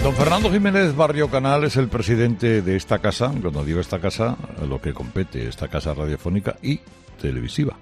Don Fernando Jiménez Barrio Canal es el presidente de esta casa, cuando digo esta casa, lo que compete, esta casa radiofónica y televisiva,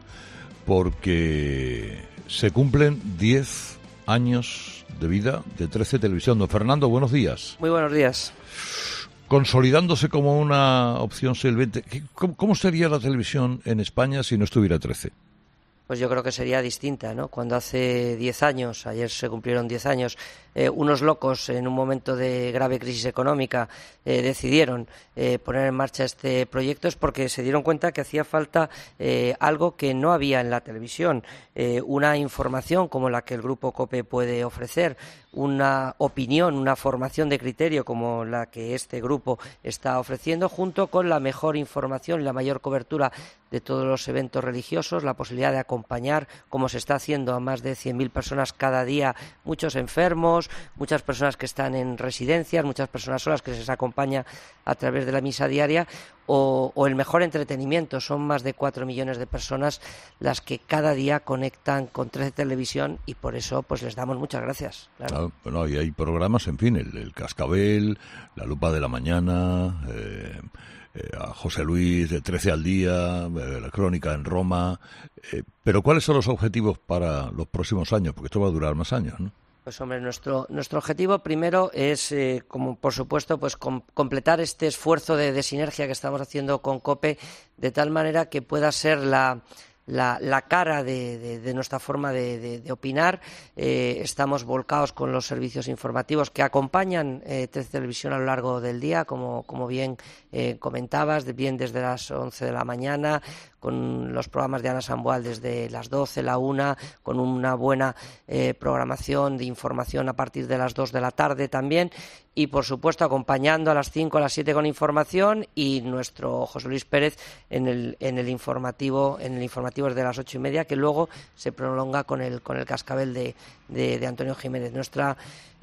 porque se cumplen 10 años de vida de 13 Televisión. Don Fernando, buenos días. Muy buenos días. Consolidándose como una opción solvente, ¿cómo sería la televisión en España si no estuviera 13? Pues yo creo que sería distinta, ¿no? Cuando hace 10 años, ayer se cumplieron 10 años, unos locos en un momento de grave crisis económica decidieron poner en marcha este proyecto, es porque se dieron cuenta que hacía falta algo que no había en la televisión, una información como la que el Grupo COPE puede ofrecer, una opinión, una formación de criterio como la que este grupo está ofreciendo, junto con la mejor información y la mayor cobertura de todos los eventos religiosos, la posibilidad de acompañar, como se está haciendo, a más de 100.000 personas cada día, muchos enfermos, muchas personas que están en residencias, muchas personas solas que se les acompaña a través de la misa diaria, o el mejor entretenimiento. Son más de 4 millones de personas las que cada día conectan con 13 Televisión y por eso pues les damos muchas gracias. Claro. Bueno, y hay programas, en fin, el Cascabel, La Lupa de la Mañana, a José Luis, de 13 al día, la Crónica en Roma. Pero ¿cuáles son los objetivos para los próximos años? Porque esto va a durar más años, ¿no? Pues hombre, nuestro objetivo primero es, como por supuesto, pues completar este esfuerzo de sinergia que estamos haciendo con COPE, de tal manera que pueda ser la cara de nuestra forma de opinar. Estamos volcados con los servicios informativos que acompañan 13 Televisión a lo largo del día, como bien comentabas, bien desde las 11 de la mañana, con los programas de Ana Samboal desde las 12, la 1, con una buena programación de información a partir de las 2 de la tarde también, y por supuesto acompañando a las 5, a las 7 con información, y nuestro José Luis Pérez en el informativo desde las 8:30, que luego se prolonga con el Cascabel de Antonio Jiménez. Nuestra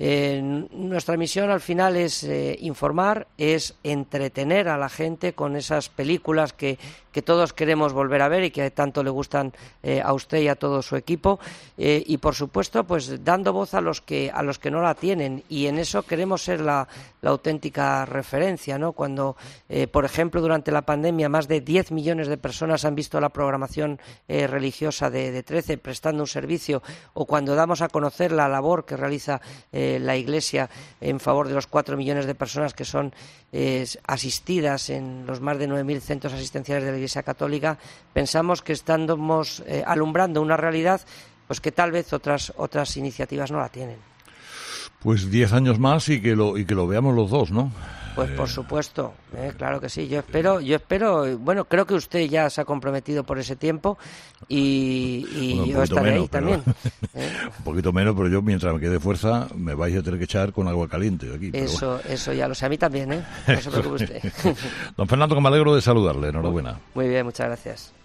misión al final es informar, es entretener a la gente con esas películas que todos queremos volver a ver y que tanto le gustan a usted y a todo su equipo, y por supuesto pues dando voz a los que no la tienen, y en eso queremos ser la auténtica referencia, ¿no? Cuando por ejemplo durante la pandemia más de 10 millones de personas han visto la programación religiosa de 13 prestando un servicio, o cuando damos a conocer la labor que realiza la Iglesia en favor de los 4 millones de personas que son asistidas en los más de 9.000 centros asistenciales de la Iglesia Católica, pensamos que estamos alumbrando una realidad pues que tal vez otras iniciativas no la tienen. Pues 10 años más y que lo veamos los dos, ¿no? Pues por supuesto, claro que sí. Yo espero, bueno, creo que usted ya se ha comprometido por ese tiempo y bueno, yo estaré menos, ahí también. Un poquito menos, pero yo mientras me quede fuerza me vais a tener que echar con agua caliente aquí. Eso ya lo sé, a mí también, no se preocupe usted. Don Fernando, que me alegro de saludarle, enhorabuena. Muy bien, muchas gracias.